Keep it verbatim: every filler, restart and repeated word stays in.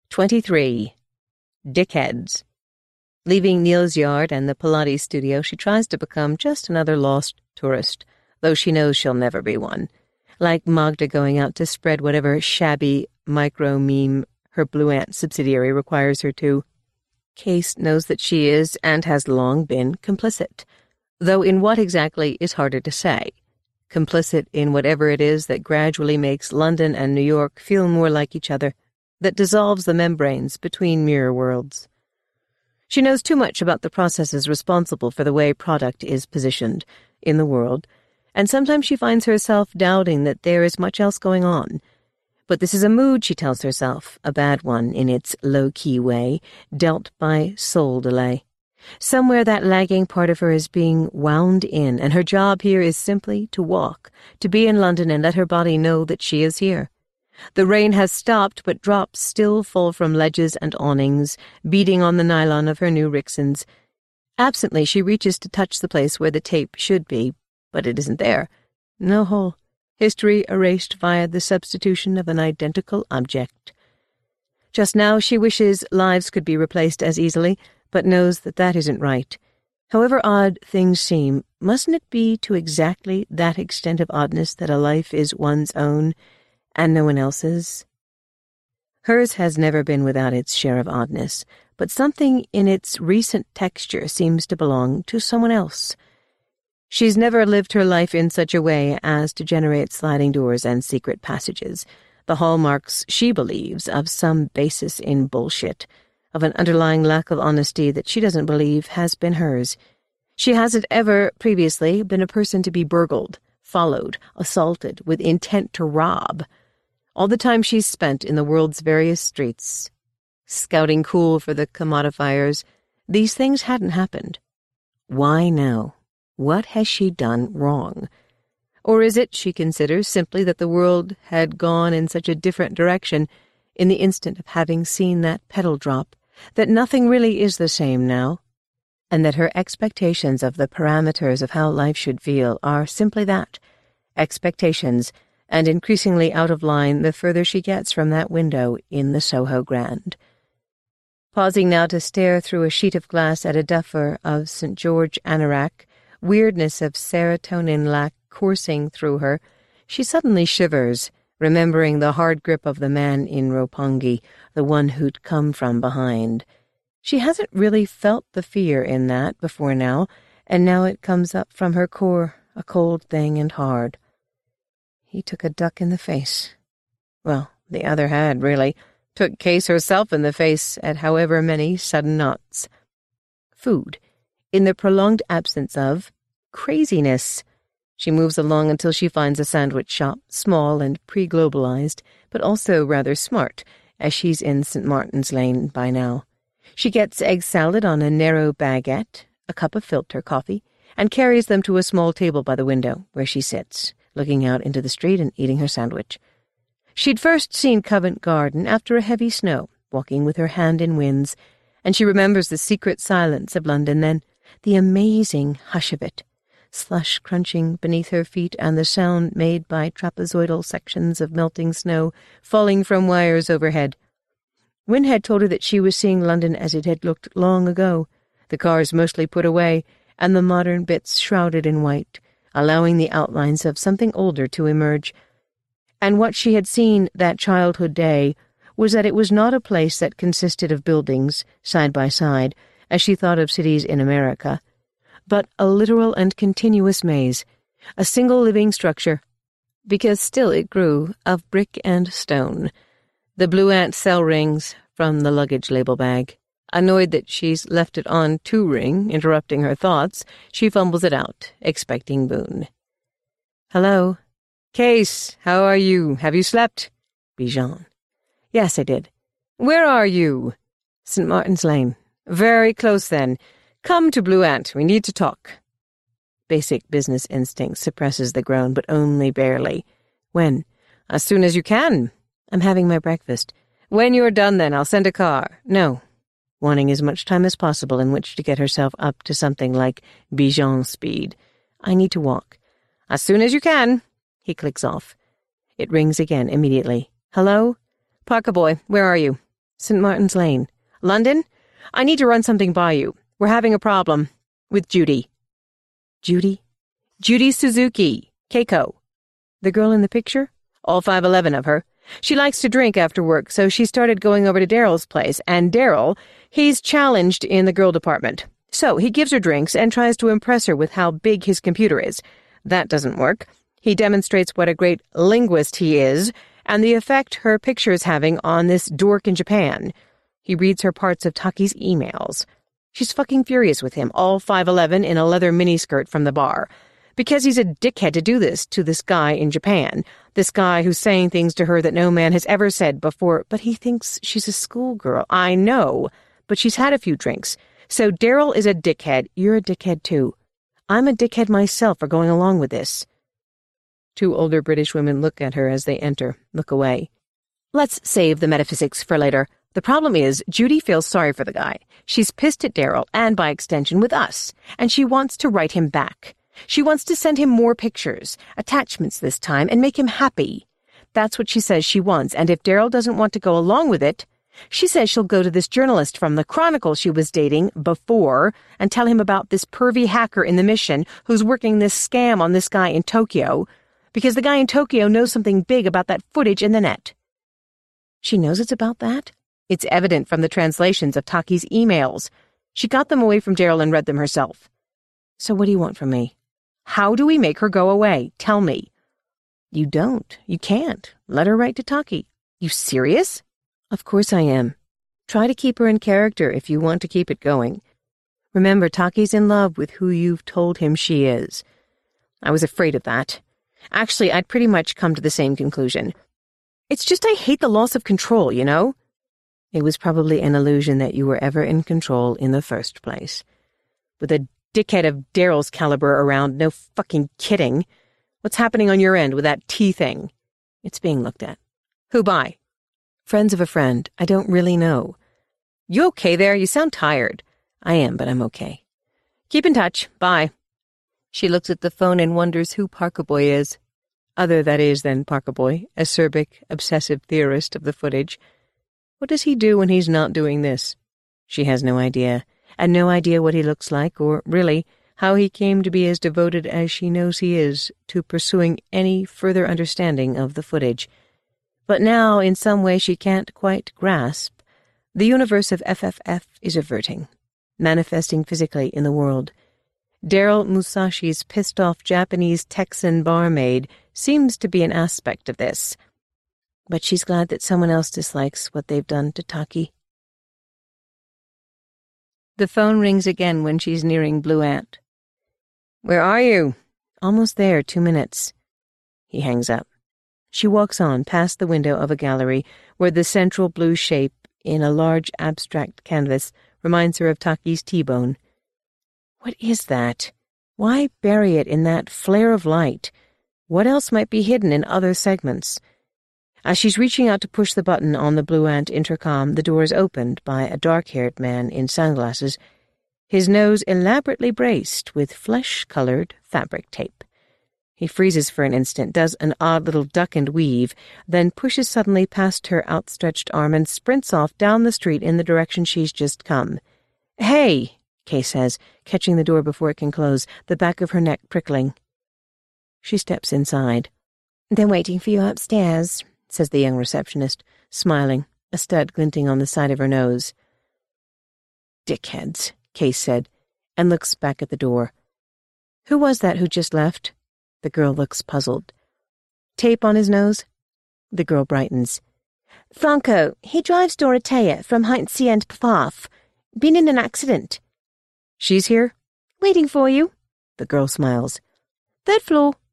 twenty-three. Dickheads. Leaving Neil's yard and the Pilates studio, she tries to become just another lost tourist, though she knows she'll never be one. Like Magda going out to spread whatever shabby micro-meme her Blue Ant subsidiary requires her to. Case knows that she is, and has long been, complicit, though in what exactly is harder to say. Complicit in whatever it is that gradually makes London and New York feel more like each other, that dissolves the membranes between mirror worlds. She knows too much about the processes responsible for the way product is positioned in the world, and sometimes she finds herself doubting that there is much else going on. But this is a mood, she tells herself, a bad one in its low-key way, dealt by soul delay. Somewhere that lagging part of her is being wound in, and her job here is simply to walk, to be in London and let her body know that she is here. The rain has stopped, but drops still fall from ledges and awnings, beating on the nylon of her new Rixons. Absently, she reaches to touch the place where the tape should be, but it isn't there. No hole. History erased via the substitution of an identical object. Just now she wishes lives could be replaced as easily, but knows that that isn't right. However odd things seem, mustn't it be to exactly that extent of oddness that a life is one's own, and no one else's? Hers has never been without its share of oddness, but something in its recent texture seems to belong to someone else. She's never lived her life in such a way as to generate sliding doors and secret passages, the hallmarks, she believes, of some basis in bullshit, of an underlying lack of honesty that she doesn't believe has been hers. She hasn't ever previously been a person to be burgled, followed, assaulted, with intent to rob. All the time she's spent in the world's various streets, scouting cool for the commodifiers, these things hadn't happened. Why now? What has she done wrong? Or is it, she considers, simply that the world had gone in such a different direction in the instant of having seen that pedal drop, that nothing really is the same now, and that her expectations of the parameters of how life should feel are simply that, expectations, and increasingly out of line the further she gets from that window in the Soho Grand. Pausing now to stare through a sheet of glass at a duffer of Saint George anorak, weirdness of serotonin lack coursing through her, she suddenly shivers, remembering the hard grip of the man in Roppongi, the one who'd come from behind. She hasn't really felt the fear in that before now, and now it comes up from her core, a cold thing and hard. He took a duck in the face. Well, the other had, really. Took Case herself in the face at however many sudden knots. Food, in the prolonged absence of craziness. She moves along until she finds a sandwich shop, small and pre-globalized, but also rather smart, as she's in Saint Martin's Lane by now. She gets egg salad on a narrow baguette, a cup of filter coffee, and carries them to a small table by the window, where she sits, looking out into the street and eating her sandwich. She'd first seen Covent Garden after a heavy snow, walking with her hand in winds, and she remembers the secret silence of London then, the amazing hush of it, slush crunching beneath her feet and the sound made by trapezoidal sections of melting snow falling from wires overhead. Wynne had told her that she was seeing London as it had looked long ago, the cars mostly put away, and the modern bits shrouded in white, allowing the outlines of something older to emerge. And what she had seen that childhood day was that it was not a place that consisted of buildings, side by side, as she thought of cities in America, but a literal and continuous maze, a single living structure, because still it grew of brick and stone. The Blue Ant cell rings from the luggage label bag. Annoyed that she's left it on to ring, interrupting her thoughts, she fumbles it out, expecting Boone. "Hello. Case, how are you? Have you slept?" Bijan. "Yes, I did." "Where are you?" "Saint Martin's Lane." "Very close, then. Come to Blue Ant. We need to talk." Basic business instinct suppresses the groan, but only barely. "When?" "As soon as you can." "I'm having my breakfast." "When you're done, then, I'll send a car." "No." Wanting as much time as possible in which to get herself up to something like Bijan speed. "I need to walk." "As soon as you can." He clicks off. It rings again immediately. "Hello?" "Parker boy, where are you?" Saint Martin's Lane. London? I need to run something by you. We're having a problem. With Judy. Judy? Judy Suzuki. Keiko. The girl in the picture? All five eleven of her. She likes to drink after work, so she started going over to Daryl's place, and Daryl, he's challenged in the girl department. So he gives her drinks and tries to impress her with how big his computer is. That doesn't work. He demonstrates what a great linguist he is, and the effect her picture is having on this dork in Japan. He reads her parts of Taki's emails. She's fucking furious with him, all five eleven in a leather miniskirt from the bar. Because he's a dickhead to do this to this guy in Japan, this guy who's saying things to her that no man has ever said before, but he thinks she's a schoolgirl. I know, but she's had a few drinks. So Daryl is a dickhead. You're a dickhead too. I'm a dickhead myself for going along with this. Two older British women look at her as they enter, look away. Let's save the metaphysics for later. The problem is, Judy feels sorry for the guy. She's pissed at Daryl, and by extension with us, and she wants to write him back. She wants to send him more pictures, attachments this time, and make him happy. That's what she says she wants, and if Daryl doesn't want to go along with it, she says she'll go to this journalist from the Chronicle she was dating before and tell him about this pervy hacker in the mission who's working this scam on this guy in Tokyo, because the guy in Tokyo knows something big about that footage in the net. She knows it's about that? It's evident from the translations of Taki's emails. She got them away from Daryl and read them herself. So what do you want from me? How do we make her go away? Tell me. You don't. You can't. Let her write to Taki. You serious? Of course I am. Try to keep her in character if you want to keep it going. Remember, Taki's in love with who you've told him she is. I was afraid of that. Actually, I'd pretty much come to the same conclusion. It's just I hate the loss of control, you know? It was probably an illusion that you were ever in control in the first place. With a dickhead of Daryl's caliber around, no fucking kidding. What's happening on your end with that tea thing? It's being looked at. Who by? Friends of a friend. I don't really know. You okay there? You sound tired. I am, but I'm okay. Keep in touch. Bye. She looks at the phone and wonders who Parkerboy is. Other, that is, than Parkerboy, a acerbic, obsessive theorist of the footage. What does he do when he's not doing this? She has no idea, and no idea what he looks like, or, really, how he came to be as devoted as she knows he is to pursuing any further understanding of the footage. But now, in some way she can't quite grasp, the universe of F F F is averting, manifesting physically in the world. Daryl Musashi's pissed-off Japanese Texan barmaid seems to be an aspect of this. But she's glad that someone else dislikes what they've done to Taki. The phone rings again when she's nearing Blue Ant. Where are you? Almost there, two minutes. He hangs up. She walks on, past the window of a gallery, where the central blue shape, in a large abstract canvas, reminds her of Taki's T-bone. What is that? Why bury it in that flare of light? What else might be hidden in other segments? As she's reaching out to push the button on the Blue Ant intercom, the door is opened by a dark-haired man in sunglasses, his nose elaborately braced with flesh-colored fabric tape. He freezes for an instant, does an odd little duck and weave, then pushes suddenly past her outstretched arm and sprints off down the street in the direction she's just come. "Hey!" Kay says, catching the door before it can close, the back of her neck prickling. She steps inside. "They're waiting for you upstairs," says the young receptionist, smiling, a stud glinting on the side of her nose. "Dickheads," Kay said, and looks back at the door. "Who was that who just left?" The girl looks puzzled. "Tape on his nose?" The girl brightens. "Franco, he drives Dorothea from Heinz and Pfaff. Been in an accident." "She's here?" "Waiting for you." The girl smiles. "Third floor."